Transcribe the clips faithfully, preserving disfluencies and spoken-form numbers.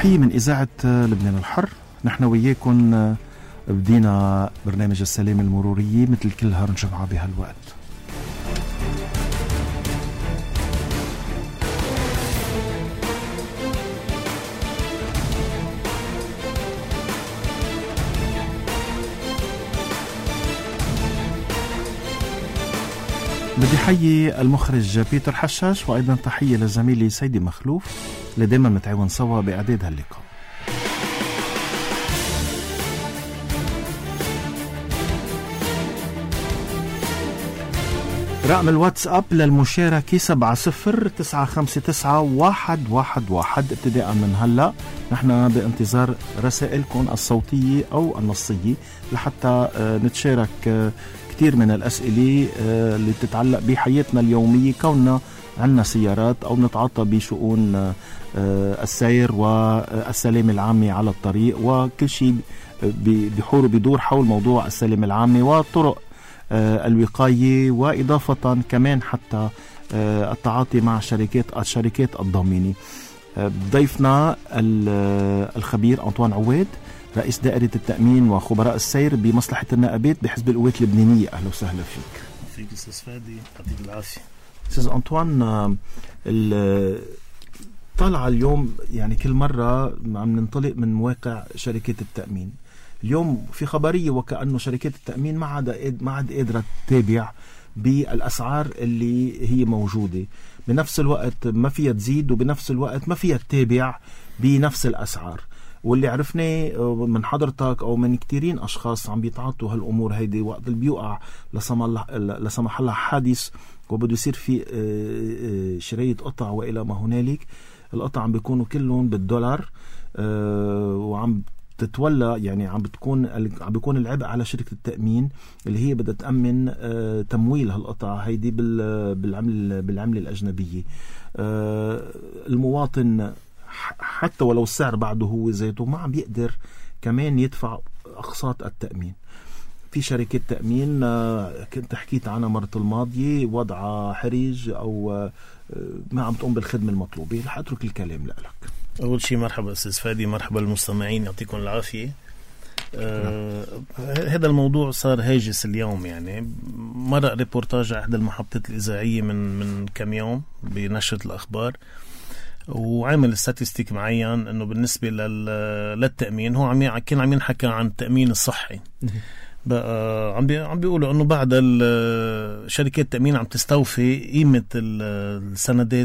تحية من إذاعة لبنان الحر. نحن وياكم بدينا برنامج السلام المرورية مثل كل هار جمعة بهالوقت. بدي حيي المخرج بيتر حشاش، وأيضا تحية لزميلي سيدي مخلوف اللي دايما متعاون سوا بإعداد هاللقاء. رقم الواتساب للمشاركة سبعة صفر تسعة خمسة تسعة واحد واحد واحد. ابتداء من هلأ نحن بانتظار رسائلكم الصوتية أو النصية لحتى نتشارك كثير من الأسئلة اللي تتعلق بحياتنا اليومية، كوننا عنا سيارات أو نتعاطى بشؤون السير والسلامة العامة على الطريق، وكل شيء بحور بدور حول موضوع السلامة العامة وطرق الوقاية، وإضافة كمان حتى التعاطي مع شركات الشركات الضامنة. ضيفنا الخبير أنطوان عواد، رئيس دائرة التأمين وخبراء السير بمصلحة النائبات بحزب القوات اللبنانية. أهلا وسهلا فيك. فيك أستاذ فادي، يعطيك العافية. أستاذ أنطوان، طالعة اليوم يعني كل مرة عم ننطلق من مواقع شركات التأمين. اليوم في خبرية وكأنه شركات التأمين ما عاد ما عاد قادرة تتابع بالأسعار اللي هي موجودة، بنفس الوقت ما فيها تزيد وبنفس الوقت ما فيها تتابع بنفس الأسعار. واللي عرفناه من حضرتك أو من كتيرين أشخاص عم بيتعاطوا هالأمور هيدي، وقت اللي بيوقع لسمح الله حادث وبده يصير في شراية قطع وإلى ما هنالك، القطع عم بيكونوا كلهم بالدولار، وعم تتولى يعني عم بتكون عم بيكون العبء على شركة التأمين اللي هي بدها تأمن تمويل هالقطع هيدي بالعمل بالعملة الأجنبية. المواطن حتى ولو السعر بعده هو ذاته ما عم بيقدر كمان يدفع أقساط التأمين. في شركة تأمين كنت حكيت عنها مرة الماضية وضعها حرج أو ما عم تقوم بالخدمة المطلوبة. رح أترك الكلام لك. أول شيء مرحبا أستاذ فادي، مرحبا للمستمعين، يعطيكم العافية. آه هذا الموضوع صار هاجس اليوم. يعني مرق ريبورتاج على إحدى المحطات الإذاعية من من كم يوم بنشرة الأخبار، وعمل ستاتستيك معين انه بالنسبه للتامين هو عم كان عم ينحكى عن التامين الصحي. بقى عم بي عم بيقولوا انه بعد شركات التامين عم تستوفي قيمه السندات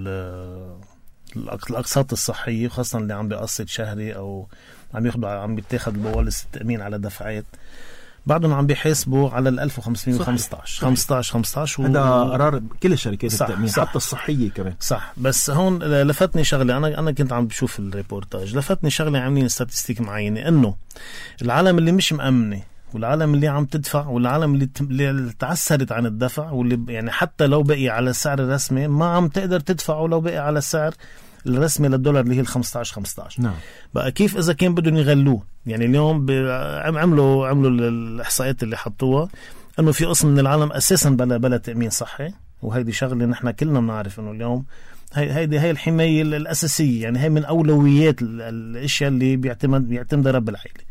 الاقساط الصحيه، خاصه اللي عم بيقسط شهري او عم ياخذوا عم بيتاخذ البوالص التامين على دفعات، بعدهم عم بيحاسبوا على ال ألف وخمسمية وخمسطعش خمسطعش خمسطعش و... هذا قرار كل الشركات صح التأمين صح حتى الصحية كمان. صح. بس هون لفتني شغلة، أنا أنا كنت عم بشوف الريبورتاج، لفتني شغلة عاملين ستاتستيك معينة إنه العالم اللي مش مأمنة والعالم اللي عم تدفع والعالم اللي, ت... اللي تعسرت عن الدفع واللي يعني حتى لو بقي على السعر الرسمي ما عم تقدر تدفعه لو بقي على السعر الرسمي للدولار اللي هي الخمسطعش خمسطعش. نعم. بقى كيف إذا كان بدهم يغلوه؟ يعني اليوم عملوا عملوا الإحصائيات اللي حطوها إنه في قسم من العالم أساسا بلا بلا تأمين صحي، وهيدي شغلة نحن كلنا بنعرف إنه اليوم هي هيدي هي الحماية الأساسية، يعني هي من أولويات الأشياء اللي بيعتمد بيعتمد رب العائلة.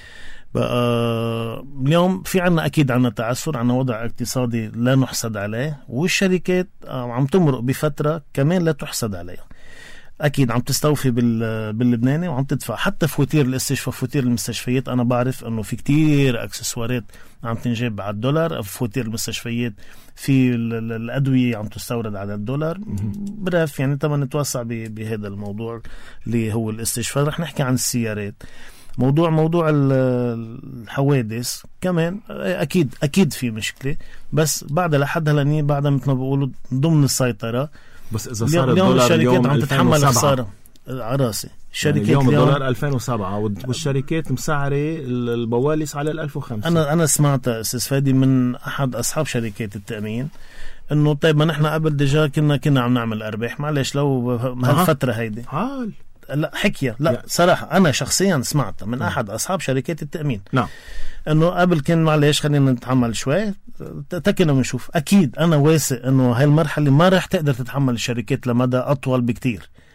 بقى اليوم في عنا أكيد عنا تعثر، عنا وضع اقتصادي لا نحسد عليه، والشركات عم تمرق بفترة كمان لا تحسد عليها. أكيد عم تستوفي باللبناني وعم تدفع حتى فواتير الاستشفاء، فواتير المستشفيات. أنا بعرف أنه في كتير أكسسوارات عم تنجاب على الدولار، فواتير المستشفيات، في الأدوية عم تستورد على الدولار. برف يعني تما نتوسع بهذا الموضوع اللي هو الاستشفاء. رح نحكي عن السيارات. موضوع موضوع الحوادث كمان أكيد أكيد في مشكلة، بس بعد لحد هلأ بعد مثل ما بيقولوا ضمن السيطرة. بس إذا صار اليوم الدولار الشركات اليوم عم تتحمل خسارة على راسي. يعني اليوم الدولار ألفين وسبعة والشركات مسعرة البوالص على الألف وخمسة. أنا أنا سمعت أستاذ فادي من أحد أصحاب شركات التأمين إنه طيب ما نحن قبل ديجا كنا كنا عم نعمل أرباح، معلش لو هالفترة هيدي حال لا حكية لا يعني. صراحة أنا شخصيا سمعت من نعم. أحد أصحاب شركات التأمين نعم إنه قبل كان معلش خلينا نتحمل شوي تكنا بنشوف. أكيد أنا واثق إنه هاي المرحلة ما رح تقدر تتحمل الشركات لمدى أطول بكتير.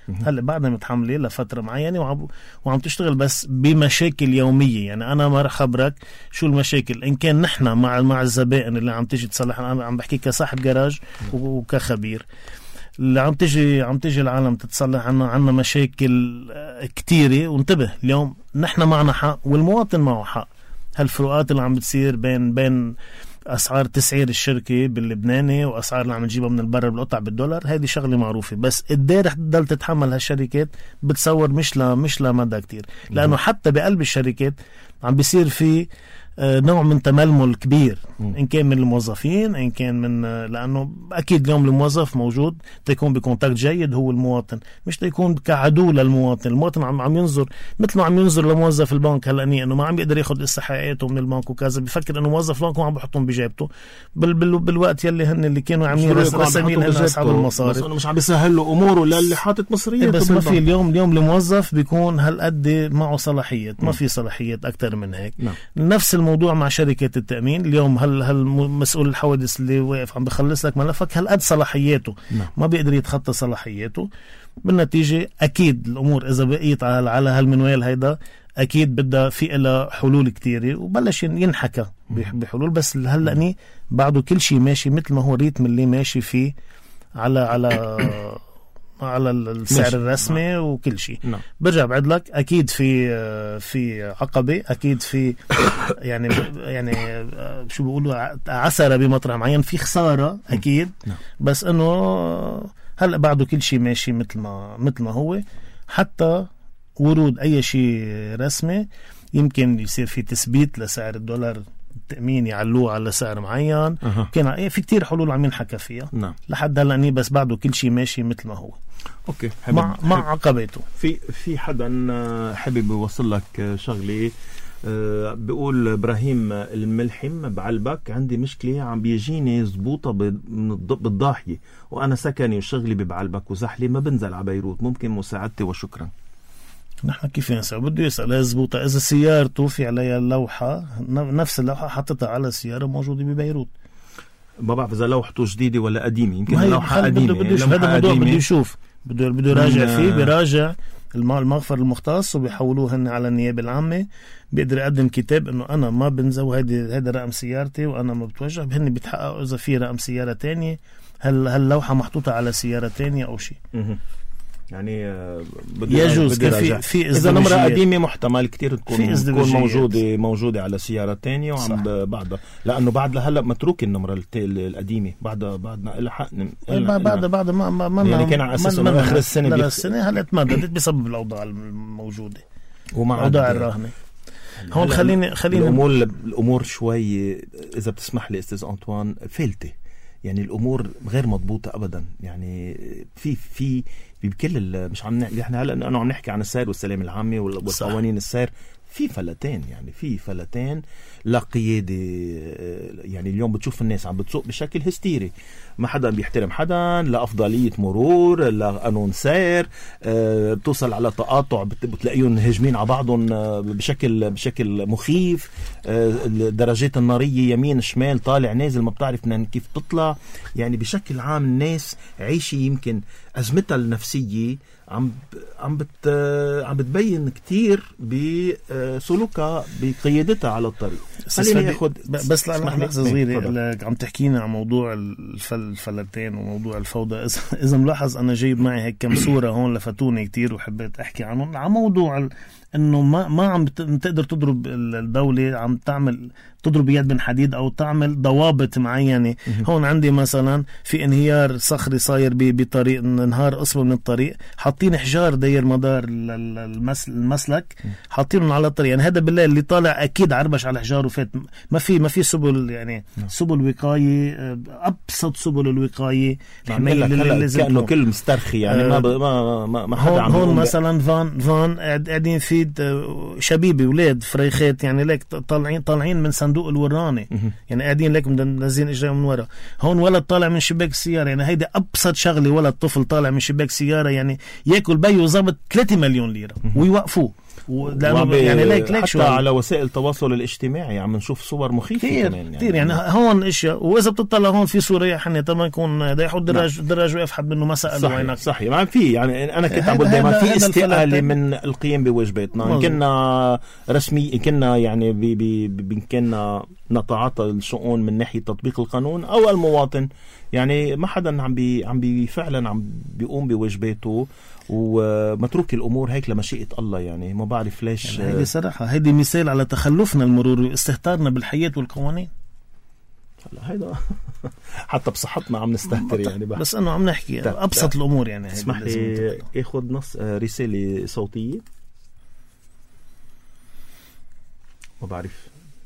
هلا بعدها متحمله لفتره معينه وعم وعم تشتغل بس بمشاكل يوميه. يعني انا ما رح خبرك شو المشاكل ان كان نحن مع مع الزبائن اللي عم تيجي تصلح. انا عم بحكي كصاحب جراج وكخبير اللي عم تيجي عم تيجي العالم تتصلح. عنا عنا مشاكل كتيره. وانتبه اليوم نحن معنا حق والمواطن معه حق. هالفروقات اللي عم بتصير بين بين أسعار تسعير الشركة باللبناني وأسعار اللي عم تجيبها من البر بالقطع بالدولار، هذه شغلة معروفة. بس قد ايه رح تضل تتحمل هالشركات بتصور مش لا مش لمدى كتير، لأنه حتى بقلب الشركات عم بيصير في نوع من تململ كبير، إن كان من الموظفين إن كان من، لأنه أكيد اليوم الموظف موجود تيكون بكونتاكت جيد هو المواطن، مش تيكون كعدو للمواطن. المواطن عم عم ينظر مثل ما عم ينظر لموظف البنك هلأني إنه ما عم يقدر ياخد استحقاقاته من البنك وكذا، بفكر إنه موظف البنك وعم بحطهم بجيبته بال بال بالوقت يلي هن اللي كانوا عاملين رسامين هن أصحاب المصاري، بس إنه مش عم بيسهل له أموره للي حاطط مصرية. بس ما في اليوم اليوم الموظف بيكون هالقد معه صلاحيات، ما في صلاحيات أكتر من هيك. نعم. نفس الموضوع مع شركة التأمين. اليوم هل هل مسؤول الحوادث اللي واقف عم بخلص لك ملفك هل قد صلاحياته؟ نعم. ما بيقدر يتخطى صلاحياته. بالنتيجة أكيد الأمور إذا بقيت على على هالمنوال هيدا أكيد بدها في إلى حلول كتيرة وبلش ينحكى بحلول. بس هلأني بعده كل شيء ماشي مثل ما هو الريتم اللي ماشي فيه على على على السعر ماشي. الرسمي نعم. وكل شيء نعم. برجع بعد لك اكيد في في عقبه، اكيد في يعني يعني شو بيقولوا عثره بمطرح معين، في خساره اكيد نعم. بس انه هلا بعده كل شيء ماشي مثل ما مثل ما هو. حتى ورود اي شيء رسمي يمكن يصير في تثبيت لسعر الدولار، التأمين يعلوه على سعر معين. أه. كان في كتير حلول عم ينحكى فيها نعم. لحد هلا بس بعده كل شيء ماشي مثل ما هو. اوكي. مع مع عقباته. في في حدا حابب يوصل لك شغله. أه بيقول ابراهيم الملحم بعلبك، عندي مشكله عم بيجيني زبوطه بالضاحيه وانا سكني وشغلي ببعلبك وزحلي ما بنزل على بيروت، ممكن مساعدتي وشكرا. نحن كيف نسأل؟ بده يسأل يزبوطة إذا سيارته في عليها اللوحة نفس اللوحة حطتها على السيارة موجودة ببيروت. ما بعرف إذا لوحته جديدة ولا قديمة، يمكن اللوحة قديمة. بده هذا الموضوع بده يشوف، بده بده يراجع فيه، بيراجع المغفر المختص وبيحولوه هن على النيابة العامة. بيقدر يقدم كتاب إنه أنا ما بنزل وهذا هذا رقم سيارتي وأنا ما بتوجه. هن بيتحققوا إذا في رقم سيارة تانية، هل هاللوحة محطوطة على سيارة تانية أو شيء. يعني يجوز في في إذا نمرة قديمة محتمل كتير تكون تكون موجودة موجودة على سيارة تانية وعم بعدها، لأنه بعد لهلا متروك النمرة القديمة بعدها بعدنا لها حق بعد بعد ما ما ما يعني كان على أساس إنه آخر السنة لا السنة هلا تمددت بسبب الأوضاع الموجودة ومع الأوضاع الراهنة. هون خليني خليني الأمور الأمور شوي إذا بتسمح لي أستاذ أنطوان فلتة، يعني الأمور غير مضبوطة أبدا. يعني في في بكل مش عم نحكي احنا هلا انه عم نحكي عن السير والسلام العامه والقوانين السير، في فلتين يعني في فلتين لا قياده. يعني اليوم بتشوف الناس عم بتسوق بشكل هستيري، ما حدا بيحترم حدا، لا افضليه مرور لا قانون سير. أه بتوصل على تقاطع بتلاقيهم هجمين على بعضهم بشكل بشكل مخيف. أه الدرجات الناريه يمين شمال طالع نازل ما بتعرف كيف تطلع. يعني بشكل عام الناس عايشه يمكن ازمتها النفسيه عم عم بت عم بتبين كتير بسلوكها بقيادتها على الطريق. خليني اخذ بس لحظه صغيره عم تحكينا عن موضوع الفلتين وموضوع الفوضى. اذا اذا ملاحظ انا جايب معي هيك كم صوره هون لفتوني كتير وحبيت احكي عنهم، عن موضوع انه ما ما عم تقدر تضرب الدوله، عم تعمل تضرب يد من حديد او تعمل ضوابط معينه. هون عندي مثلا في انهيار صخري صاير بطريق، انهار قسم من الطريق، حاطين حجار داير مدار المسلك حاطينهم على الطريق. يعني هذا بالله اللي طالع اكيد عربش على الحجار وفات. ما في ما في سبل، يعني سبل وقايه، ابسط سبل الوقايه الحمايه اللي كانه كل مسترخي. يعني ما ما ما حدا عم هون مثلا فان فان قاعدين في شبيبه اولاد فريخات، يعني ليك طالعين طالعين من صندوق الورانه، يعني قاعدين لك نازلين اجريهم من ورا. هون ولد طالع من شباك السياره، يعني هيدا ابسط شغله، ولد طفل طالع من شباك سياره يعني ياكل بيه ضبط ثلاثة مليون ليره ويوقفوه. ولانه يعني ليك ليك حتى شو على وسائل التواصل الاجتماعي عم نشوف صور مخيفه كتير كمان يعني. كتير يعني هون اشياء. واذا بتطلع هون في صوره حنيه تما يكون هذا يحط دراج دراج ويقف حد منه ما سال وينك. صحيح ما في يعني انا كنت عم بقول دائما في استقاله من القيام بواجباتنا، ان كنا رسمي، ان كنا يعني بي بي بي كنا نتعاطى الشؤون من ناحيه تطبيق القانون او المواطن، يعني ما حدا عم بي عم بي فعلا عم بيقوم بواجباته ومتروك الامور هيك لمشيئه الله. يعني ما بعرف ليش يعني هيدي صراحه هيدي مثال على تخلفنا المروري واستهتارنا بالحياه والقوانين. هلا هيدا حتى بصحتنا عم نستهتر يعني بقى. بس انه عم نحكي ده. ابسط ده. الامور يعني. اسمح لي اخذ نص رساله صوتيه. ما بعرف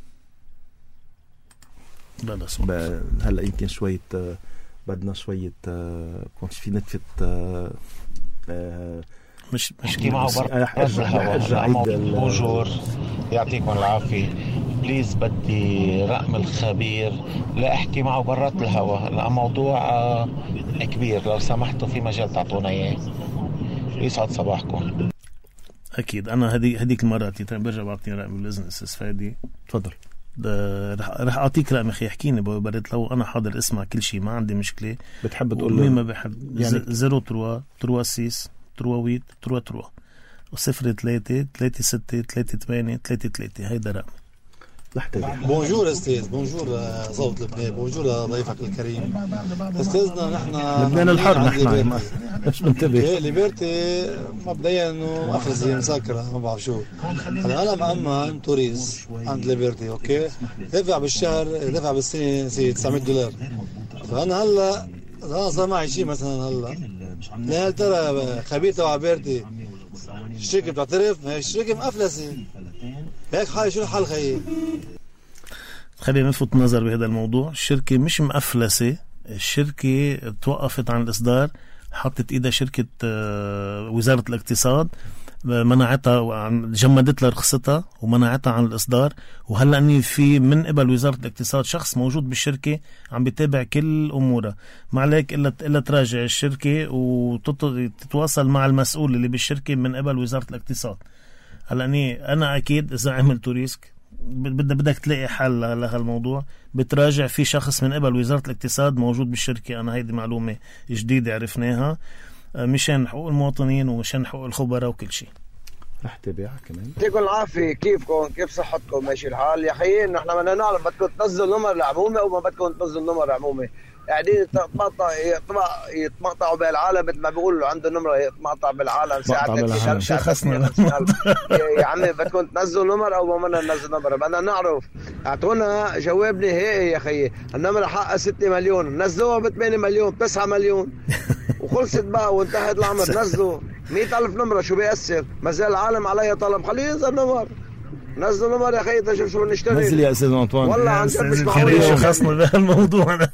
لا لا صوت. هلا يمكن شويه بدنا شويه كنت في نتفه مش مش كي معه ارجع بونجور يعطيكم العافيه. بليز بدي رقم الخبير لا احكي معه برات الهواء، الموضوع كبير، لو سمحتوا في مجال تعطونا اياه. يسعد صباحكم. اكيد انا هدي هديك المرات برجع بعطيني رقم بالاذن استاذ فادي. تفضل. رح رح اعطيك رقم اخي احكيني بريت لو انا حاضر اسمع كل شيء ما عندي مشكله. بتحب تقول له ما بحب يعني صفر ثلاثة ثلاثة ستة ثمانية ثلاثة ثلاثة وصفر ثلاثة ثلاثة ستة ثلاثة ثمانية ثلاثة ثلاثة. هيدا رقم. بونجور استاذ، بونجور صوت لبنان، بونجور ضيفك الكريم استاذنا. نحن لبنان الحر نحن مش منتبه. ليبرتي مبدئيا انه افرزي مسكره ما بعرف شو. هلا انا مأمن توريست عند ليبرتي اوكي، دافع بالشهر دافع بالسنه تسعمية دولار. فانا هلا انا صار معي شيء مثلا هلا لا هل ترى خبير تبع ليبرتي الشركه بتعترف؟ هي الشركه مقفلسه هيك حالي. شو الحل خيي؟ خلينا نلفت نظر بهذا الموضوع. الشركة مش مقفلسة، الشركة توقفت عن الإصدار، حطت إيدها شركة وزارة الاقتصاد منعتها، جمدت لها رخصتها ومنعتها عن الإصدار. وهلأ أني في من قبل وزارة الاقتصاد شخص موجود بالشركة عم بيتابع كل أمورها. ما عليك إلا إلا تراجع الشركة وتتواصل مع المسؤول اللي بالشركة من قبل وزارة الاقتصاد. هلأ أني أنا أكيد إذا عملت ريسك بدك بدك تلاقي حل لهالموضوع، بتراجع في شخص من قبل وزارة الاقتصاد موجود بالشركة. أنا هيدي معلومة جديدة عرفناها مشان حقوق المواطنين ومشان حقوق الخبراء وكل شيء. رح تابعها كمان. يعطيكم العافية. كيفكم؟ كيف صحتكم؟ ماشي الحال يا خيي؟ نحن بدنا نعرف بدكم تنزلوا نمر العمومة أو ما بدكم تنزلوا نمر العمومة؟ قاعدين يتمقطع يتمقطعوا بالعالم مثل ما بيقولوا عنده نمرة يتمقطع بالعالم ساعة. شو خصنا يا عمي بدكم تنزلوا نمر أو ما بدنا ننزل نمر؟ بدنا نعرف. اعطونا جواب نهائي يا خيي. النمرة حقها ستة مليون نزلوها ب ثمانية مليون تسعة مليون وخلصت بقى وانتهت الأمر. نزلوا مئة ألف نمرة شو بيأثر؟ ما زال العالم عليها طلب، خليه ينزل نمر. نزلوا نمر يا خيي تشوف شو بنشتري. نزل يا أستاذ أنطوان. والله عن جد مش معقول. شو خصنا بهالموضوع؟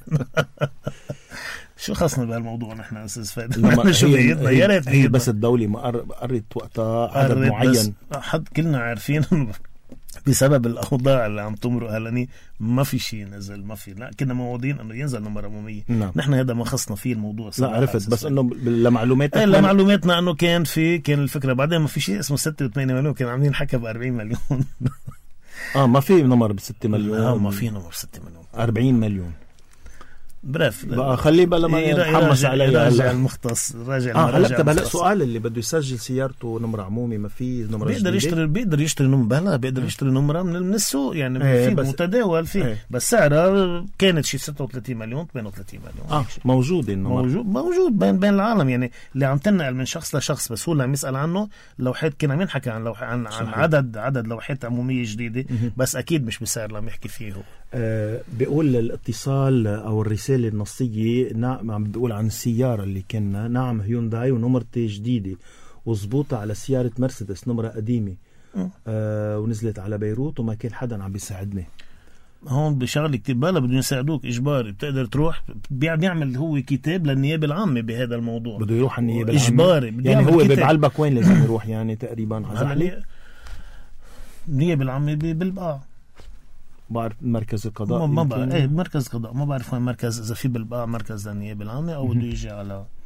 شو خصنا بهالموضوع نحن أستاذ فادي؟ شو بيدنا؟ يا ريت هي بس الدولة ما قررت وقتها عدد معين. حد كلنا عارفين بسبب الأوضاع اللي عم تمرق هلاني ما في شيء نزل، ما في. لا كنا موعودين انه ينزل نمرة عمومية. نعم. نحن هذا ما خصنا فيه الموضوع. لا عرفت بس انه لمعلوماتنا ايه لمعلوماتنا انه كان في كان الفكرة بعدين ما في شيء اسمه ستة وثمانية مليون، كان عاملين حكى بأربعين مليون. اه ما في نمر بستة مليون. اه ما في نمر ستة مليون. أربعين مليون. برف بقى خليه بقى لما يتحمس عليها راجع المختص راجع اه هلا طب هلا سؤال اللي بده يسجل سيارته نمرة عمومي ما في نمرة بيقدر جديدة؟ يشتري بيقدر يشتري نمرة بلا بيقدر يشتري نمرة من, من السوق يعني ايه في متداول فيه ايه. بس سعرها كانت شي ستة وثلاثين مليون ثمانية وثلاثين مليون. اه موجود النمر موجود موجود بين بين العالم يعني اللي عم تنقل من شخص لشخص. بس هو اللي عم يسأل عنه لوحات كنا عم ينحكى عن لوح عن, عن عدد عدد لوحات عمومية جديدة بس اكيد مش بسعر اللي عم يحكي فيه هو. آه بيقول الاتصال او الرسالة النصية نعم عم بيقول عن السيارة اللي كنا نعم هيونداي ونمرتي جديدة وزبوطة على سيارة مرسيدس نمرة قديمة آه ونزلت على بيروت وما كان حدا عم بيساعدني. هون بشغلة كتير بلا بدهم يساعدوك إجباري. بتقدر تروح بيعمل هو كتاب للنيابة العامة بهذا الموضوع. بده يروح على النيابة العامة إجباري يعني هو ببعلبك وين لازم يروح يعني تقريبا على النيابة العامة بالبقاع. بعرف مركز القضاء ما بعرف ايه مركز القضاء ما بعرف وين مركز اذا في بالبقاع مركز للنيابه العامه او بده يجي على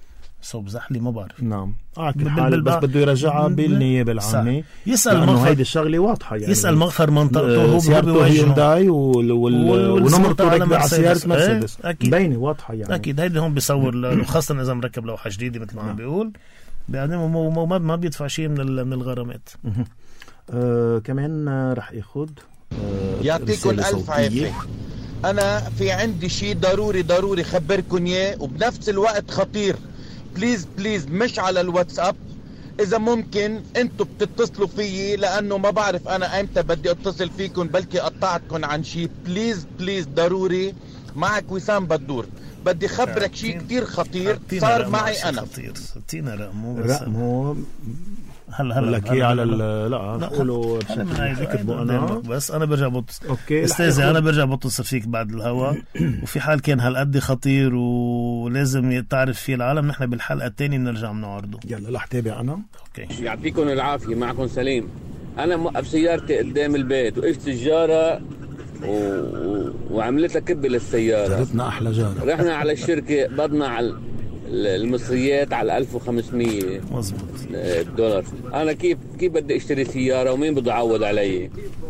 صوب زحلي ما بعرف. نعم اه كل حال بس بده يرجعها بالنيابه العامه. يسال مغفر هيدي الشغله واضحه يعني. يسال مغفر منطقته هو سيارته هيونداي ونمرته ركبه على سياره مرسيدس باينه واضحه يعني. اكيد هيدي هون بيصور خاصه اذا مركب لوحه جديده مثل ما عم بيقول بعدين ما بيدفع شيء من من الغرامات. آه كمان رح ياخذ آه يعطيكم الف عافيه. انا في عندي شيء ضروري ضروري خبركم اياه وبنفس الوقت خطير. بليز بليز مش على الواتساب، اذا ممكن انتم بتتصلوا فيي لانه ما بعرف انا امتى بدي اتصل فيكم بلكي قطعتكم عن شيء. بليز بليز ضروري. معك وسام بدور. بدي خبرك شيء كتير خطير صار معي انا. خطير ستين رقمه رقمه هلا هلا لك على لا قولوا كتبوا انا بس انا برجع بتصل. اوكي استاذي انا برجع بتصل فيك بعد الهوا وفي حال كان هالقد خطير ولازم تعرف فيه العالم نحن بالحلقه الثانيه بنرجع بنعرضه. يلا رح تابع انا. اوكي يعطيكم العافيه. معكم سليم. انا موقف سيارتي قدام البيت وقفت سجاره و... وعملت لك كبه للسياره. جربنا احلى جاره. رحنا على الشركه بدنا على المصريات على ألف وخمسمية مظبوط دولار. انا كيف كيف بدي اشتري سياره ومين بده يعوض علي؟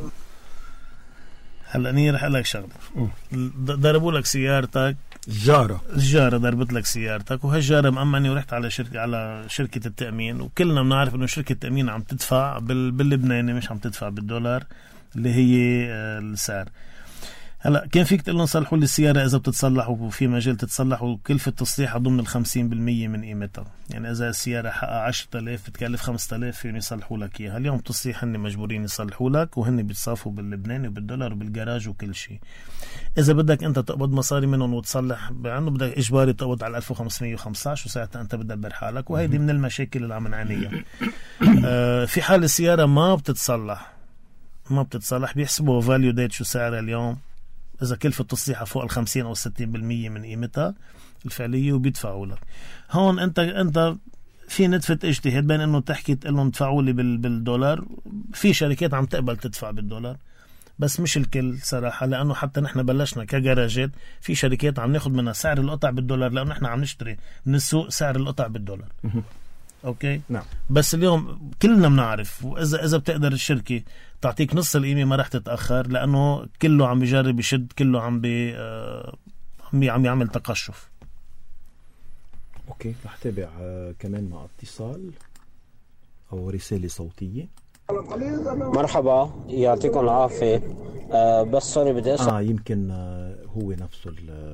هلا اني رح اقول لك شغله. ضربوا لك سيارتك جاره الجاره ضربت لك سيارتك وهالجاره مأمنه ورحت على شركه على شركه التامين وكلنا بنعرف انه شركه التامين عم تدفع باللبناني مش عم تدفع بالدولار اللي هي السعر. هلا كان فيك تقول لهم صلحوا لي السياره اذا بتتصلح وفي مجال تتصلح وكلفه تصليحها ضمن الخمسين بالمية من قيمتها. يعني اذا السياره حقها عشرة آلاف بتكلف خمسة آلاف فيهم يصلحوا لك اياها. اليوم تصليح هن مجبورين يصلحوا لك وهن بيتصافوا باللبناني وبالدولار وبالجراج وكل شيء. اذا بدك انت تقبض مصاري منهم وتصلح عنده بدك اجباري تقبض على ألف وخمسمية وخمسة عشر وساعتها انت بدبر حالك وهيدي من المشاكل اللي عم نعانيها. آه في حال السياره ما بتتصلح ما بتتصلح بيحسبوا فاليو ديت شو سعرها اليوم إذا كلفة تصليحها فوق الخمسين أو الستين بالمية من قيمتها الفعلية وبيدفعوا لك. هون أنت أنت في نتفة اجتهاد بين إنه تحكي تقول لهم دفعوا لي بالدولار. في شركات عم تقبل تدفع بالدولار بس مش الكل صراحة لأنه حتى نحن بلشنا كجراجات في شركات عم ناخد منها سعر القطع بالدولار لأنه نحن عم نشتري من السوق سعر القطع بالدولار. اوكي نعم. بس اليوم كلنا بنعرف واذا اذا بتقدر الشركه تعطيك نص القيمه ما راح تتاخر لانه كله عم بيجرب يشد كله عم بي آه عم يعمل تقشف. اوكي رح تابع آه كمان مع اتصال او رساله صوتيه. مرحبا يعطيكم العافيه. آه بس سوري بدي اسال اه يمكن آه هو نفسه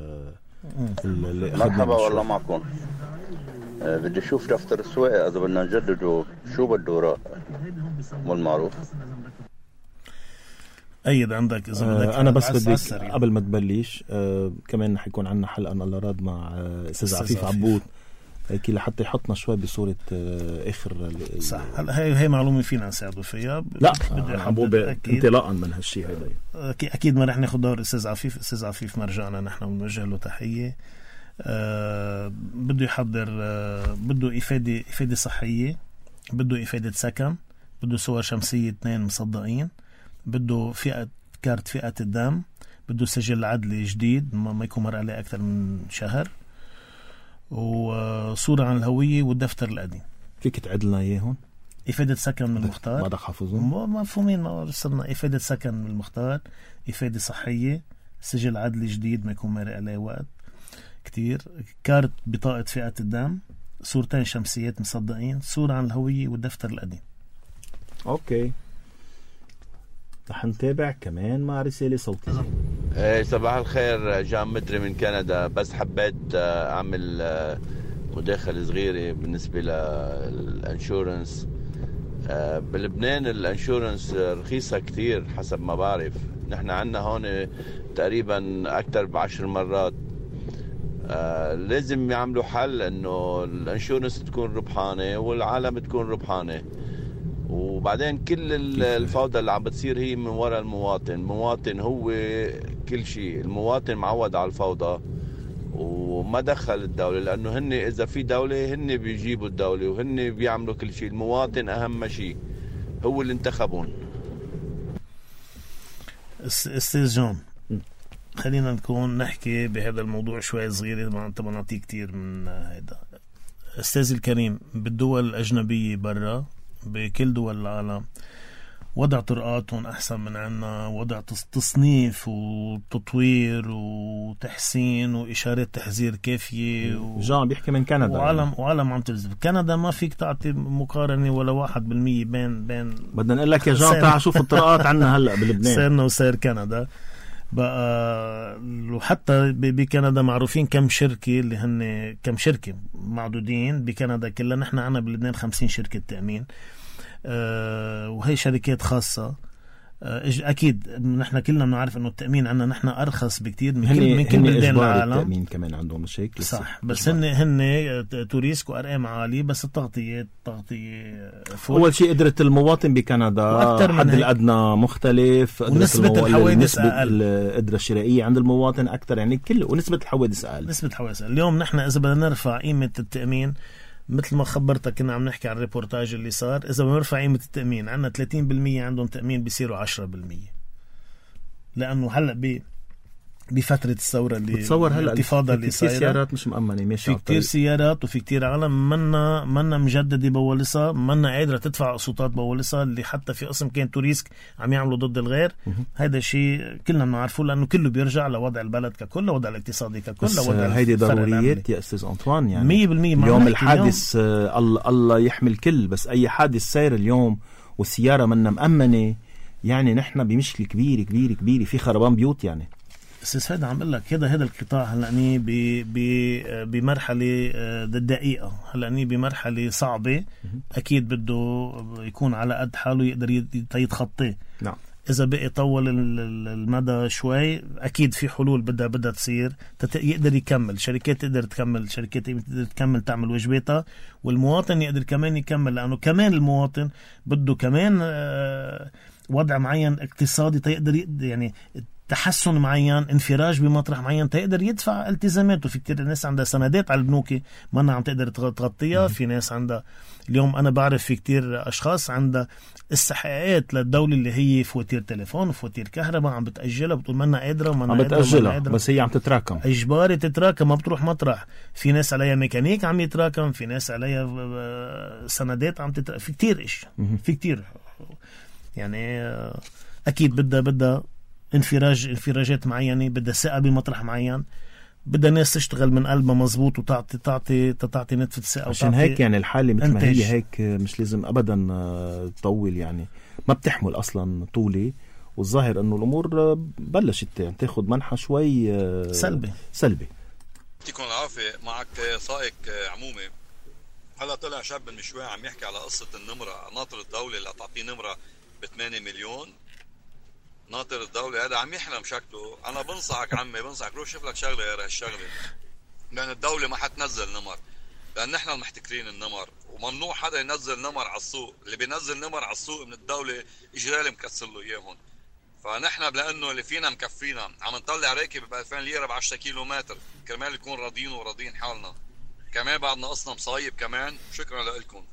ال مرحبا والله معكم. أه بدي اشوف دفتر السواقه اذا بدنا نجدده شو بده والمعروف. ايد عندك اذا بدك. آه انا بس بدي قبل ما تبلش آه كمان حيكون عندنا حلقه الله راد مع استاذ آه عفيف عبود هيك لحتى يحطنا شوي بصوره آه اخر. صح. هلا هي هي معلومه فينا نساعده فيها. لا حبوبه انطلاقا من هالشيء هذا اكيد ما رح ناخذ دور استاذ عفيف. استاذ عفيف مرجعنا نحن بنوجه له تحيه. آه بده يحضر آه بده إفادة إفادة صحية بده إفادة سكن بده صور شمسية اثنين مصدقين بده فئة كارت فئة الدم بده سجل عدلي جديد ما يكون مر عليه أكثر من شهر وصورة عن الهوية والدفتر القديم. فيك تعدلنا إياهم؟ إفادة سكن من المختار ما بدك حافظهم مفهومين ما وصلنا. إفادة سكن من المختار إفادة صحية سجل عدلي جديد ما يكون مر عليه وقت كتير كارت بطاقة فئة الدم صورتين شمسيات مصدقين صورة عن الهوية والدفتر القديم. اوكي رح نتابع كمان مع رسالة صوتية. ايه صباح الخير جام مدري من كندا. بس حبيت اعمل مداخلة صغيرة بالنسبة للانشورنس. بلبنان الانشورنس رخيصة كتير حسب ما بعرف. نحن عنا هون تقريبا اكتر بعشر مرات. آه لازم يعملوا حل انه الانشورنس تكون ربحانه والعالم تكون ربحانه وبعدين كل الفوضى اللي عم بتصير هي من وراء المواطن. المواطن هو كل شيء. المواطن معود على الفوضى وما دخل الدولة لانه هن اذا في دولة هن بيجيبوا الدولة وهن بيعملوا كل شيء. المواطن اهم شيء هو اللي انتخبون. استاذ جون خلينا نكون نحكي بهذا الموضوع شوي صغير ما انت ما نعطيه كتير من هذا. أستاذي الكريم بالدول الأجنبية برا بكل دول العالم وضع طرقاتهم أحسن من عنا، وضع تصنيف وتطوير وتحسين وإشارات تحذير كافية و... جان بيحكي من كندا وعالم يعني. وعالم عم تلزم. كندا ما فيك تعطي مقارنة ولا واحد بالمية بين بين بدنا نقول لك يا جان تعال شوف الطرقات عنا هلأ بلبنان سيرنا وسير كندا بقى. وحتى بكندا معروفين كم شركة اللي هن كم شركة معدودين بكندا كلها. نحن عنا بلبنان خمسين شركة تأمين أه وهي شركات خاصة. أه أكيد نحن كلنا بنعرف إنه التأمين عنا نحن أرخص بكتير من كل من كل بلدان العالم. التأمين كمان عندهم مشاكل صح، بس هن هن توريسك وأرقام عالية، بس التغطية تغطية أول شيء قدرة المواطن بكندا حد الأدنى مختلف، ونسبة الحوادث أقل، القدرة الشرائية عند المواطن أكثر يعني كل، ونسبة الحوادث أقل. نسبة الحوادث اليوم نحن إذا بدنا نرفع قيمة التأمين مثل ما خبرتك كنا عم نحكي عن الريبورتاج اللي صار، إذا بنرفع قيمة التأمين عندنا ثلاثين بالمية عندهم تأمين بيصيروا عشرة بالمية، لأنه هلأ ب بفترة الثورة اللي بتصور هلأ الانتفاضة اللي صايرة في سيارات مش مأمنة ماشي، في كتير سيارات وفي كتير عالم منا منا مجددة بوليسها، منا قادرة تدفع قسطات بوليسها اللي حتى في قسم كان توريسك عم يعملوا ضد الغير. هذا شيء كلنا بنعرفه لأنه كله بيرجع لوضع البلد ككل، وضع الاقتصادي ككل، وضع هيدي ضروريات يا أستاذ أنطوان يعني مية بالمية. اليوم الحادث آه الله الله يحمل كل، بس أي حادث سير اليوم والسيارة منا مأمنة يعني نحن بمشكلة كبيرة كبيرة كبيرة، في خربان بيوت يعني. استاذ فهد عم اقول لك هذا هذا القطاع هلأني بمرحله دقيقه، هلأني بمرحله صعبه، اكيد بده يكون على قد حاله يقدر يتخطيه. نعم اذا بقي طول المدى شوي اكيد في حلول بدها بدها تصير يقدر يكمل، شركات تقدر تكمل، شركات تقدر تكمل تعمل واجباتها، والمواطن يقدر كمان يكمل، لانه كمان المواطن بده كمان وضع معين اقتصادي تقدر يعني تحسن معين، انفراج بمطرح معين تقدر يدفع التزاماته. في كتير ناس عندها سندات على البنوك ما عم تقدر تغطيها، في ناس عندها اليوم أنا بعرف في كتير أشخاص عندها استحقاقات للدولة اللي هي فواتير تليفون وفواتير كهرباء عم بتأجلها، بتقول منا قادرة ومنا عم بتأجلها بس هي عم تتراكم، إجباري تتراكم ما بتروح مطرح. في ناس عليها ميكانيك عم يتراكم، في ناس عليها سندات عم تتراكم، في كتير إيش في كتير يعني. أكيد بدها بدها انفراج انفراجات معينة، بدها ثقة بمطرح معين، بدها ناس تشتغل من قلبها مزبوط وتعطي تعطي تعطي نتفة ثقة. عشان هيك يعني الحالة مثل ما هي هيك مش لازم أبدا تطول، يعني ما بتحمل أصلا طولي، والظاهر أنه الأمور بلشت تاخد منحة شوي سلبي سلبي. يعطيكم العافية. معك سائق عمومي. هلا طلع شاب من شوي عم يحكي على قصة النمرة، ناطر الدولة اللي تعطيه نمرة ب ثمانية مليون. ناطر الدولة هذا عم يحلم شكله. أنا بنصحك عمي، بنصحك روح شوف لك شغلة غير هالشغلة، لأن الدولة ما حتنزل نمر، لأن نحن المحتكرين النمر، وممنوع حدا ينزل نمر على السوق. اللي بينزل نمر على السوق من الدولة إجرالي مكسر له إياهم. فنحن لأنه اللي فينا مكفينا عم نطلع راكب ب ألفين ليرة ب عشرة كيلو متر كرمال نكون راضيين وراضيين حالنا. كمان بعد ناقصنا مصايب كمان. شكرا لكم.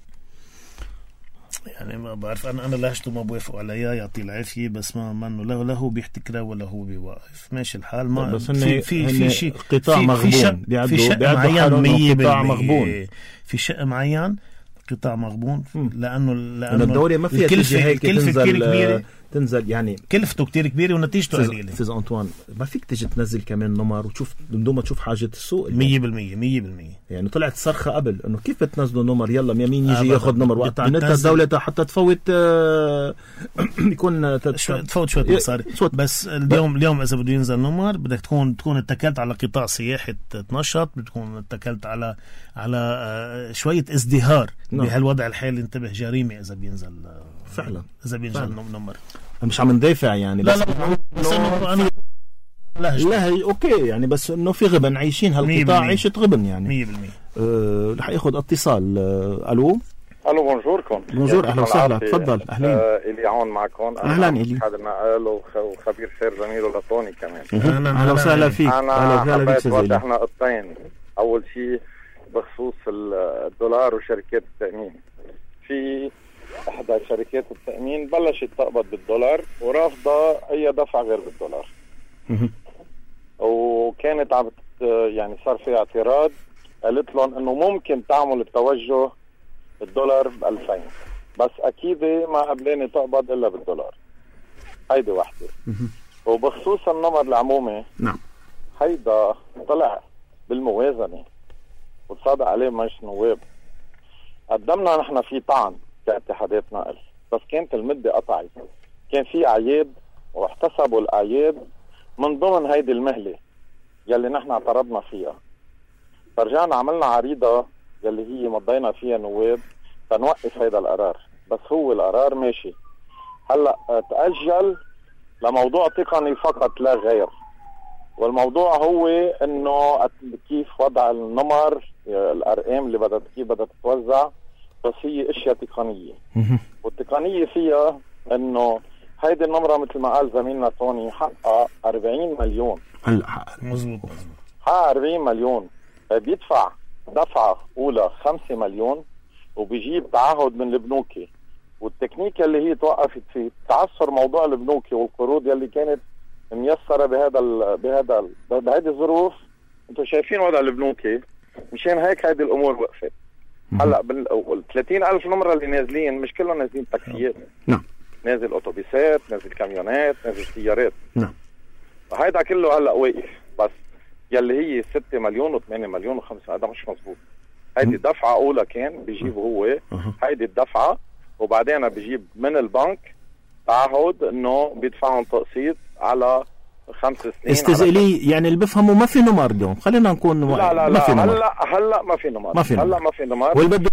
يعني ما بعرف انا انا لهجته ما بوافقوا عليها، يعطي العافيه، بس ما منه لا لا هو بيحتكره ولا هو بيوقف، ماشي الحال. ما بس في في في شيء قطاع مغبون، بيعدوا بيعدوا معين قطاع مغبون، في شيء معين قطاع مغبون، لانه لانه الدوله ما فيها تجي هيك تنزل تنزل يعني كلفته كتير كبيرة ونتيجته قليلة. أستاذ أنطوان ما فيك تجي تنزل كمان نمر وتشوف بدون ما تشوف حاجة السوق مية بالمية مية بالمية. يعني طلعت صرخة قبل إنه كيف بتنزلوا نمر، يلا مين يجي ياخد نمر وقت عملتها الدولة حتى تفوت آه يكون شو تفوت شوية مصاري. بس اليوم اليوم إذا بده ينزل نمر بدك تكون تكون اتكلت على قطاع سياحي تنشط، بتكون اتكلت على على آه شوية ازدهار بهالوضع الحالي. انتبه جريمة إذا بينزل آه فعلا إذا بينزل نمر. مش عم ندافع يعني، لا لا بس أنا لا لا هي اوكي يعني، بس انه في غبن عايشين هالقطاع عيشة غبن يعني مية بالمية. أه رح ياخذ اتصال. أه الو الو بونجوركم. بونجور اهلا وسهلا تفضل. اهلين آه الي عون معكم. اهلا الي. هذا النقال وخبير سير زميله لطوني كمان. اهلا وسهلا فيك. انا حبيت اوضح نقطتين. اول شيء بخصوص الدولار وشركات التأمين. في احدى شركات التأمين بلشت تقبض بالدولار ورافضة اي دفع غير بالدولار، وكانت عم يعني صار في اعتراض قالت لهم انه ممكن تعمل التوجه الدولار بألفين، بس اكيد ما قبلاني تقبض الا بالدولار. هيدي وحده. وبخصوص النمر العمومي، نعم، هيدا طلع بالموازنه وتصادق عليه مجلس نواب. قدمنا نحن في طعن كاتحادات نقل، بس كانت المده قطعت، كان في اعياد واحتسبوا الاعياد من ضمن هيدي المهله يلي نحن اعترضنا فيها. فرجعنا عملنا عريضه يلي هي مضينا فيها نواب تنوقف هيدا القرار، بس هو القرار ماشي هلا تأجل لموضوع تقني فقط لا غير. والموضوع هو انه كيف وضع النمر، الارقام اللي بدها كيف بدها تتوزع، بس هي اشياء تقنيه. والتقنيه فيها انه هيدي النمره مثل ما قال زميلنا توني حقها أربعين مليون. هلا حقها مظبوط حقها أربعين مليون، بيدفع دفعه اولى خمسة مليون وبيجيب تعهد من البنوكي. والتكنيك اللي هي توقفت فيه تعثر موضوع البنوكي والقروض يلي كانت ميسره بهذا ال بهذا ال بهذه الظروف. انتم شايفين وضع البنوكي، مشان هيك هذه الامور وقفت. هلا بال ثلاثين ألف نمره اللي نازلين مش كلهم نازلين تاكسيات، نعم، نازل اوتوبيسات، نازل كاميونات، نازل سيارات، نعم، هيدا كله هلا واقف. بس يلي هي ستة مليون وثمانية مليون وخمسة، هذا مش مزبوط. هيدي دفعه اولى كان بيجيبه هو، هيدي الدفعه، وبعدين بيجيب من البنك تعهد انه بيدفعهم تقسيط على خمس سنين. استاذ إلي، يعني اللي بفهمه ما في نمر اليوم، خلينا نكون لا لا ما في لا نمر. هلا هلا ما في نمر، ما في نمر. هلا ما في نمر. والبدو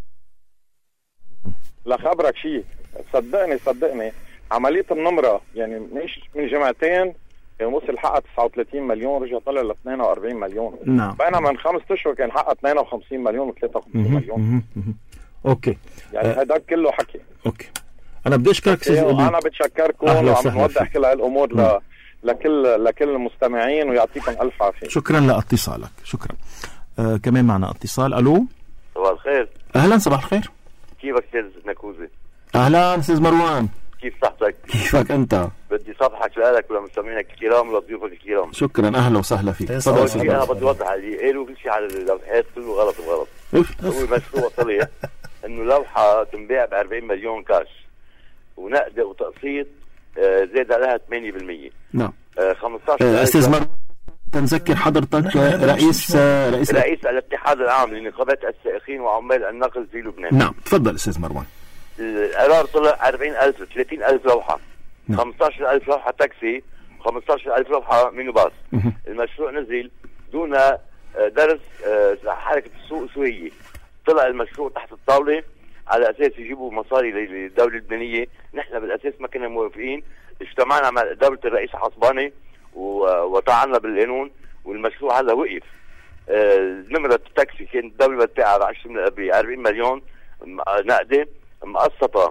لا خبرك شيء، صدقني صدقني عمليه النمره يعني مش من جمعتين وصل حقها تسعة وثلاثين مليون، رجع طلع ل اثنين وأربعين مليون. نعم، بينما من خمس اشهر كان حقها اثنين وخمسين مليون وثلاثة وخمسين مليون. اوكي، يعني أه. هذا كله حكي. اوكي، انا بدي اشكرك استاذ إلي. انا بتشكركم وعم نوضح كل هالامور ل... لكل لكل المستمعين ويعطيكم الف عافيه. شكرا لاتصالك، شكرا. آه كمان معنا اتصال. الو، صباح الخير. اهلا، صباح الخير. كيفك استاذ نكوزي؟ اهلا استاذ مروان، كيف صحتك؟ كيفك انت؟ بدي صفحك لك ولمستمعينك الكرام ولضيوفك الكرام. شكرا، اهلا وسهلا فيك. اول شيء انا بدي اوضح اللي قالوا كل شيء على اللوحات كله غلط وغلط. هو مشروع طلع انه لوحه تنباع ب أربعين مليون كاش ونقد وتقسيط زاد عليها ثمانية بالمية. نعم. خمسطعش استاذ مروان، تنذكر حضرتك رئيس رئيس رئيس الاتحاد العام لنقابات السائقين وعمال النقل في لبنان. نعم، تفضل استاذ مروان. القرار طلع أربعين ألف ثلاثين ألف لوحه، نعم. خمسطعش ألف لوحه تاكسي، خمسطعش ألف لوحه مينيباص. المشروع نزل دون درس حركه السوق سوريه. طلع المشروع تحت الطاوله على اساس يجيبوا مصاري للدوله اللبنانيه. نحن بالاساس ما كنا موافقين، اجتمعنا مع دوله الرئيس حصباني وطعنا بالقانون والمشروع هذا وقف. نمره التاكسي كانت الدوله بتبيعها ب أربعين مليون نقدي، مقسطه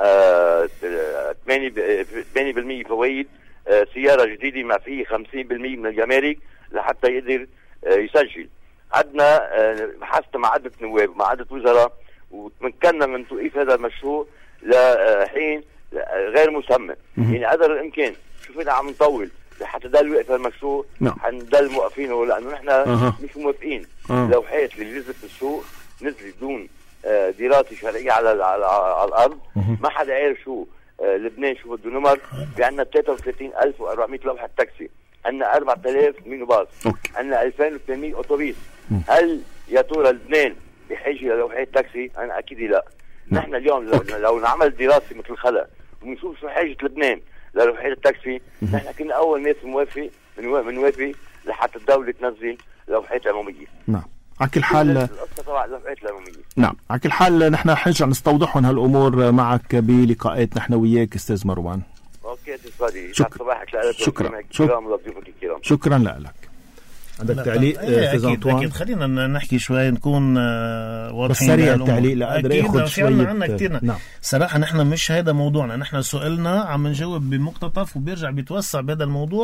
ثمانية بالمية فوائد، سياره جديده ما فيه خمسين بالمية من الجمارك لحتى يقدر يسجل. عدنا بحثت مع عدة نواب مع عدة وزراء وتمكنا من توقيف هذا المشروع لحين غير مسمى. يعني قدر الامكان شوفنا عم نطول لحتى ضل وقف المشروع، حنضل موقفينه لانه نحن أه. مش موافقين. أه. لوحات اللي نزلت بالسوق نزلت دون دراسه شرعيه على على, على الارض. أه. ما حدا عارف شو لبنان شو بده نمر. في عندنا ثلاثة وثلاثين ألف وأربعمية لوحه تاكسي، عندنا أربعة آلاف مينيباص، عندنا ألفين وثمانمية اوتوبيس. هل يا ترى لبنان بحاجه للوحات تاكسي؟ انا اكيد لا. نحن اليوم لو, لو نعمل دراسه مثل خلق ونشوف شو حاجه لبنان للوحات التاكسي، نحن كنا اول ناس موافق من موافق لحتى الدوله تنزل لوحات عموميه. نعم، على كل حال القصه تبع اللوحات العموميه. نعم، على كل حال نحن حنرجع نستوضحهم هالامور معك بلقاءات نحن وياك استاذ مروان. اوكي تفضلي. شكرا. صباحك لك شكرا. شكرا لضيوفك الكرام. شكرا لك. عندك تعليق استاذ انطوان؟ اكيد خلينا نحكي شوي نكون واضحين. سريع التعليق لأقدر اخذ شويه. عنا كتير. نعم. صراحه نحن مش هذا موضوعنا، نحن سؤالنا عم نجاوب بمقتطف وبيرجع بيتوسع بهذا الموضوع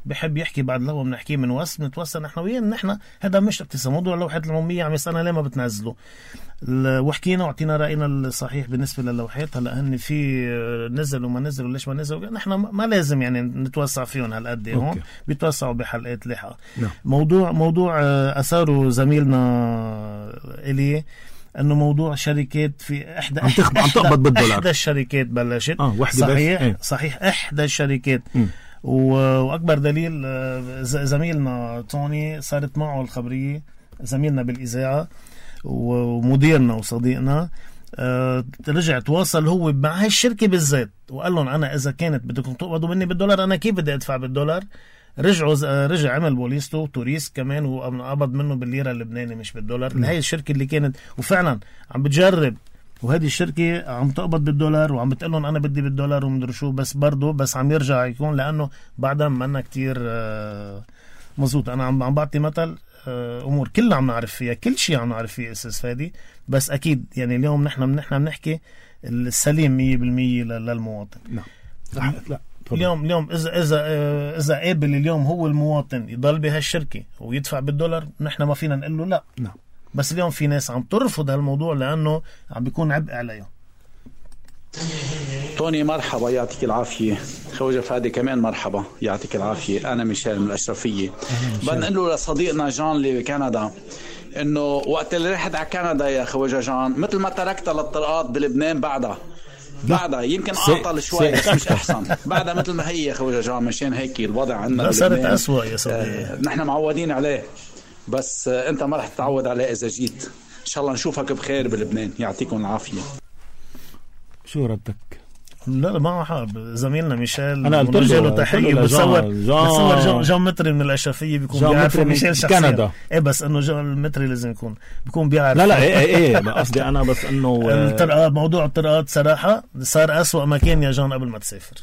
بحب يحكي بعد لو بنحكي من وسط بنتوسط نحن وياه نحن هذا مش اقتصاد موضوع اللوحات العموميه عم يسالنا ليه ما بتنزلوا وحكينا وعطينا راينا الصحيح بالنسبه للوحات. هلا هن في نزل وما نزل وليش ما نزل نحن ما لازم يعني نتوسع فيهم هالقد هون بيتوسعوا بحلقات لاحقه. نعم. موضوع موضوع اثاره زميلنا الي انه موضوع شركات في احدى عم تخ... عم تقبض بالدولار. احدى الشركات بلشت اه صحيح ايه. صحيح احدى الشركات م. واكبر دليل زميلنا توني صارت معه الخبريه زميلنا بالاذاعه ومديرنا وصديقنا أه رجع تواصل هو مع هالشركه بالذات وقال لهم انا اذا كانت بدكم تقبضوا مني بالدولار انا كيف بدي ادفع بالدولار. رجعوا رجع عمل بوليسته توريس كمان وقبض منه بالليره اللبناني مش بالدولار. هاي الشركه اللي كانت وفعلا عم بتجرب وهذه الشركه عم تقبض بالدولار وعم بتقول لهم انا بدي بالدولار ومدري شو بس برضه بس عم يرجع يكون لانه بعدها منا كتير مزبوط. انا عم عم بعطي مثل امور كلها عم نعرف فيها كل شيء عم نعرف فيه استاذ فادي بس اكيد يعني اليوم نحن نحن بنحكي السليم مية بالمية للمواطن. نعم لا لا اليوم اليوم اذا اذا اذا قابل اليوم هو المواطن يضل بهالشركه ويدفع بالدولار نحن ما فينا نقول له لا. نعم بس اليوم في ناس عم ترفض هالموضوع لانه عم بيكون عبء عليهم. توني مرحبا يعطيك العافيه. خوجة فادي كمان مرحبا يعطيك العافيه. انا ميشيل من الاشرفيه. بدنا نقول له لصديقنا جان اللي بكندا انه وقت اللي رحت على كندا يا خوجة جان مثل ما تركت للطرقات بلبنان بعدها بعدها يمكن اعطل شوي بس مش احسن بعدها مثل ما هي يا خوجة جان مشان هيك الوضع عندنا صارت اسوء يا صديقي. آه نحن معودين عليه بس آه انت ما رح تتعود عليه اذا جيت. ان شاء الله نشوفك بخير بلبنان يعطيكم العافيه. شو ردك؟ لا ما حاب زميلنا ميشيل انا قلت له تحيه بتصور بتصور جون, جون متري من الاشرفيه بيكون بيعرف ميشيل شخصيا كندا. ايه بس انه جون متري لازم يكون بيكون بيعرف. لا لا ايه ايه ايه قصدي انا بس انه الطرقات موضوع الطرقات صراحه صار أسوأ مكان يا جون قبل ما تسافر.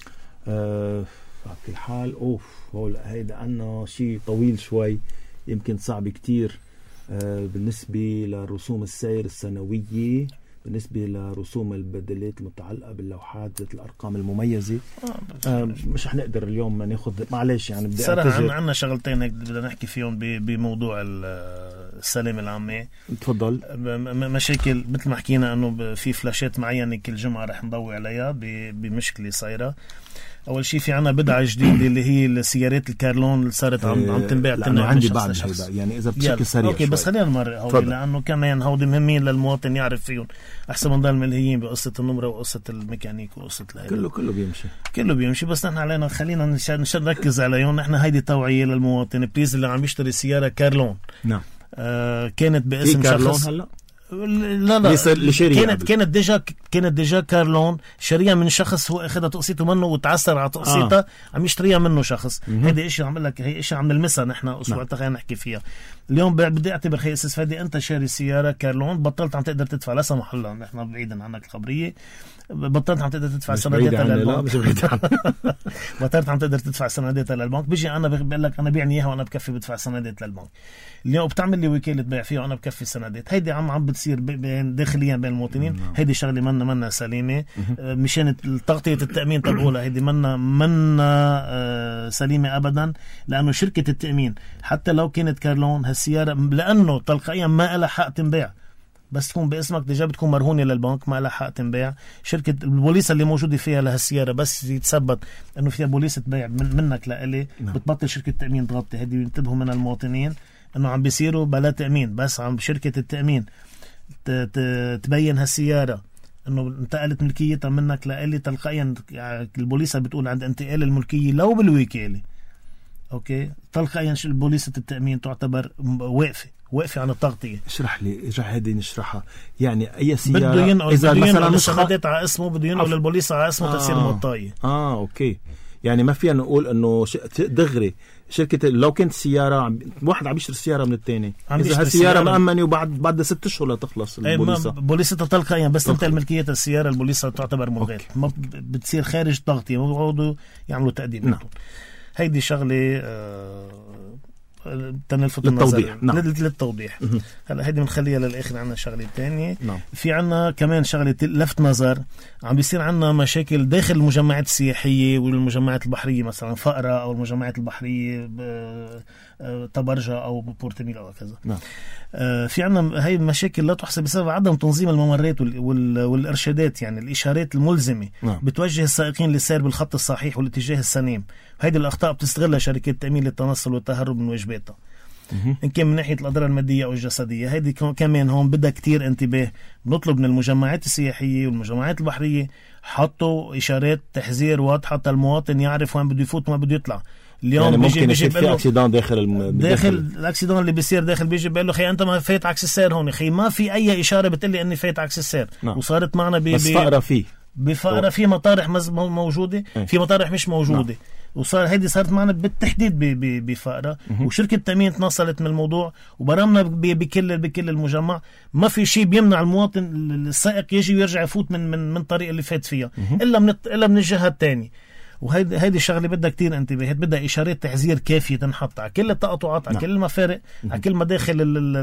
أه في الحال اوف هو هيدا انه شيء طويل شوي يمكن صعب كتير أه بالنسبه لرسوم السير السنويه بالنسبة لرسوم البدلات المتعلقة باللوحات ذات الأرقام المميزة. آه آه مش رح نقدر اليوم ناخذ معلش يعني بدي صراحة عنا شغلتين هيك بدنا نحكي فيهم بموضوع السلامة العامة. تفضل. مشاكل مثل ما حكينا انه في فلاشات معينة كل جمعة رح نضوي عليها بمشكلة صايرة. اول شيء في عنا بدعه جديده اللي هي السيارات الكارلون اللي صارت عم عم تنباع لانه عندي بعد هيدا يعني اذا بشكل سريع اوكي بس خلينا نمرق هودي لانه كمان هودي مهمين للمواطن يعرف فيهم احسن من ضل ملهيين بقصه النمره وقصه الميكانيك وقصه الهيدا كله كله بيمشي كله بيمشي بس نحن علينا خلينا نشان نركز عليهم. نحن هيدي توعيه للمواطن بليز اللي عم يشتري سياره كارلون. نعم آه كانت باسم شخص هلا لا لا كانت كانت ديجا كانت ديجا كارلون شاريها من شخص هو اخذها تقسيطه منه وتعثر على تقسيطها. آه. عم يشتريها منه شخص. هيدا شيء عم لك هي شيء عم نلمسها نحن اسبوع خلينا نحكي فيها اليوم. بدي اعتبر خي استاذ فادي انت شاري سياره كارلون بطلت عم تقدر تدفع لا سمح الله نحن بعيدا عنك الخبريه بطلت عم تقدر تدفع سنداتها للبنك. بطلت عم تقدر تدفع سنداتها للبنك. بيجي انا بقول لك انا بيعني اياها وانا بكفي بدفع سندات للبنك. اليوم بتعمل لي وكاله بيع فيها وانا بكفي سندات. هيدي عم عم بتصير داخليا بين المواطنين. هيدي شغله منا منا سليمه مشان تغطيه التامين تبعولها. هيدي منا منا سليمه ابدا لانه شركه التامين حتى لو كانت كارلون هالسياره لانه تلقائيا ما لها حق تنباع بس تكون باسمك ديجا بتكون مرهونه للبنك ما لها حق تنباع. شركه البوليس اللي موجوده فيها لهالسياره بس يتثبت انه فيها بوليس تبيع من منك لإلي بتبطل شركه التامين تغطي. هدي بينتبهوا من المواطنين انه عم بيصيروا بلا تامين بس عم شركه التامين تبين هالسياره انه انتقلت ملكيتها منك لإلي تلقائيا البوليس بتقول عند انتقال الملكيه لو بالوكاله اوكي تلقائيا البوليسة التامين تعتبر واقفه واقفه عن التغطيه. اشرح لي اشرح هذه نشرحها يعني اي سياره بده ينقل اذا بده مثلا السندات على اسمه بده ينقل للبوليس على اسمه آه. تصير موطايه. اه اوكي يعني ما فينا نقول انه ش... دغري شركه لو كانت سياره عم... واحد عم يشتري السياره من الثاني اذا هالسياره مأمنه وبعد بعد ست اشهر لتخلص البوليسه بوليسه تلقائيا بس تنتقل ملكيه السياره البوليسه تعتبر ملغاه ما بتصير خارج تغطيه ما بيقعدوا يعملوا تقديم. نعم. هيدي شغله آه تنلفت للتوضيح. نعم. للتوضيح. هلا هيدي بنخليها للاخر. عنا شغله تانية. نعم. في عنا كمان شغله لفت نظر، عم بيصير عنا مشاكل داخل المجمعات السياحيه والمجمعات البحريه، مثلا فقره او المجمعات البحريه طبرجة او بورتميل او كذا. نعم. آه في عنا هاي المشاكل لا تحسب بسبب عدم تنظيم الممرات وال وال والارشادات، يعني الاشارات الملزمه. نعم. بتوجه السائقين للسير بالخط الصحيح والاتجاه السليم. هيدي الاخطاء بتستغلها شركات التامين للتنصل والتهرب من واجباتها، إن كان من ناحية الأضرار المادية أو الجسدية. هيدي كمان هون بدها كتير انتباه. بنطلب من المجمعات السياحية والمجمعات البحرية حطوا إشارات تحذير واضحة حتى المواطن يعرف وين بده يفوت وين بده يطلع. اليوم يعني بيجي ممكن يصير في اكسيدان داخل الم... داخل الاكسيدان اللي بيصير داخل، بيجي بيقول له خي انت ما فايت عكس السير هون. خي ما في اي اشاره بتقلي اني فايت عكس السير. نعم. وصارت معنا ب بس فقره فيه بفقره في مطارح موجوده، ايه. في مطارح مش موجوده. نعم. وصار هيدي صارت معنا بالتحديد بفقره، وشركه التامين تنصلت من الموضوع وبرمنا بكل بكل المجمع. ما في شيء بيمنع المواطن السائق يجي ويرجع يفوت من من من طريق اللي فات فيها الا من الا من الجهه الثانيه. وهيدي هيدي الشغله بدها كتير انتباه، بدها اشارات تحذير كافيه تنحط على كل التقاطعات، على كل المفارق، على كل مداخل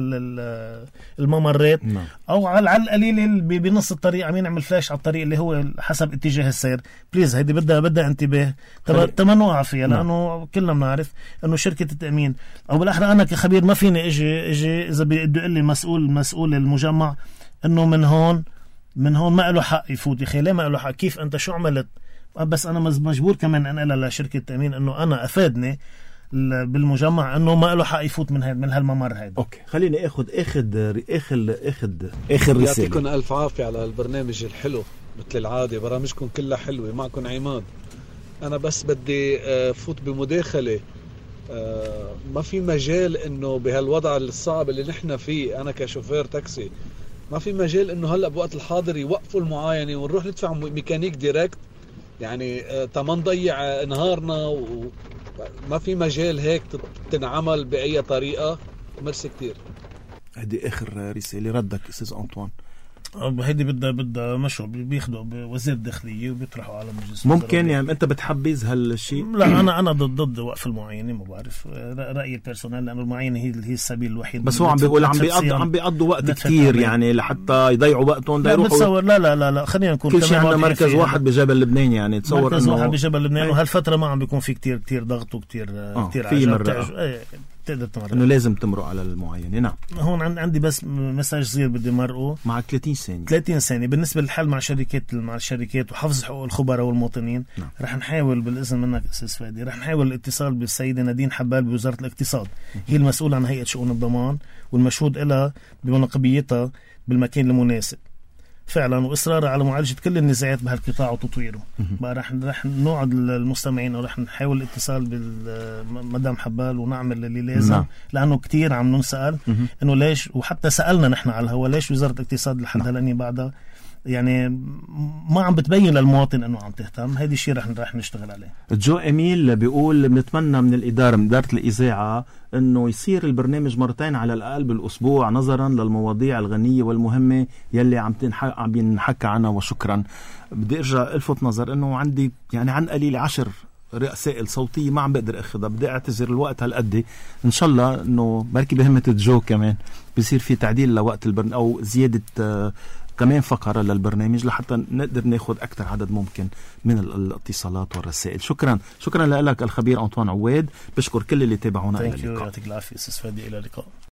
الممرات. نعم. او على القليل بنص الطريق عم ينعمل فلاش على الطريق اللي هو حسب اتجاه السير. بليز هيدي بدها بدها انتباه تما نوقع فيها. نعم. لانه كلنا بنعرف انه شركه التامين او بالاحرى انا كخبير ما فيني اجي اجي اذا بده يقول لي مسؤول مسؤول المجمع انه من هون من هون ما له حق يفوت. يا اخي ليه ما له حق؟ كيف انت شو عملت؟ بس أنا مجبور كمان أنقلها لشركة التأمين إنه أنا أفادني بالمجمع إنه ما له حق يفوت من من هالممر هذا. أوكي خليني أخذ أخذ أخذ أخذ آخر رسالة. يعطيكم ألف عافية على البرنامج الحلو مثل العادة، برامجكم كلها حلوة. معكم عماد. أنا بس بدي فوت بمداخلة. ما في مجال إنه بهالوضع الصعب اللي نحن فيه، أنا كشوفير تاكسي ما في مجال إنه هلأ بوقت الحاضر يوقفوا المعاينة ونروح ندفع ميكانيك ديركت. يعني تمن ضيع نهارنا وما في مجال هيك تنعمل بأي طريقة. مرسي كتير. هدي آخر رسالة ردك أستاذ أنطوان. هيدي بدها بدها مشروع بياخدوا بوزير الداخلية وبيطرحوا على مجلس ممكن. يعني أنت بتحبذ هالشيء؟ لا أنا أنا ضد ضد وقف المعاينة. ما بعرف رأيي البيرسونال، لأنه المعاينة هي هي السبيل الوحيد. بس هو عم بيقول عم بيقضوا عم بيقضوا وقت كتير يعني لحتى يضيعوا وقتهم. لا بتصور لا لا لا لا خلينا نكون كل شيء عندنا مركز واحد بجبل لبنان. يعني تصور مركز واحد بجبل لبنان، وهالفترة ما عم بيكون في كتير كتير ضغط وكتير آه كتير في مرة تقدر تمرق. انه لازم تمرق على المعاينه. نعم. هون عندي بس مساج صغير بدي مرقه مع ثلاثين ثانيه ثلاثين ثانيه بالنسبه للحل مع شركات مع الشركات وحفظ حقوق الخبراء والمواطنين. نعم. رح نحاول بالاذن منك استاذ فادي، رح نحاول الاتصال بالسيده نادين حبال بوزاره الاقتصاد. هي المسؤوله عن هيئه شؤون الضمان والمشهود لها بمنقبيتها بالمكان المناسب فعلا، واصرارها على معالجه كل النزاعات بهالقطاع وتطويره. بقى رح رح نوعد المستمعين ورح نحاول الاتصال بالمدام حبال ونعمل اللي لازم. نعم. لانه كتير عم نسال انه ليش، وحتى سالنا نحن على الهواء ليش وزاره الاقتصاد لحد هلأ بعدها يعني ما عم بتبين للمواطن انه عم تهتم. هيدي الشيء رح رح نشتغل عليه. جو إميل بيقول بنتمنى من الإدارة من إدارة الإذاعة انه يصير البرنامج مرتين على الأقل بالأسبوع نظرا للمواضيع الغنية والمهمة يلي عم تنحكى عم ينحكى عنها. وشكرا. بدي ارجع الفت نظر انه عندي يعني عن قليل عشر رسائل صوتية ما عم بقدر اخذها. بدي اعتذر الوقت هالقد. ان شاء الله انه بركي بهمة جو كمان بيصير في تعديل لوقت البرنامج او زيادة آه كمان فقرة للبرنامج لحتى نقدر ناخد أكثر عدد ممكن من الاتصالات والرسائل. شكرا شكرا لك الخبير أنطوان عواد. بشكر كل اللي تابعونا. إلى اللقاء. يعطيك العافية أستاذ فادي. إلى اللقاء.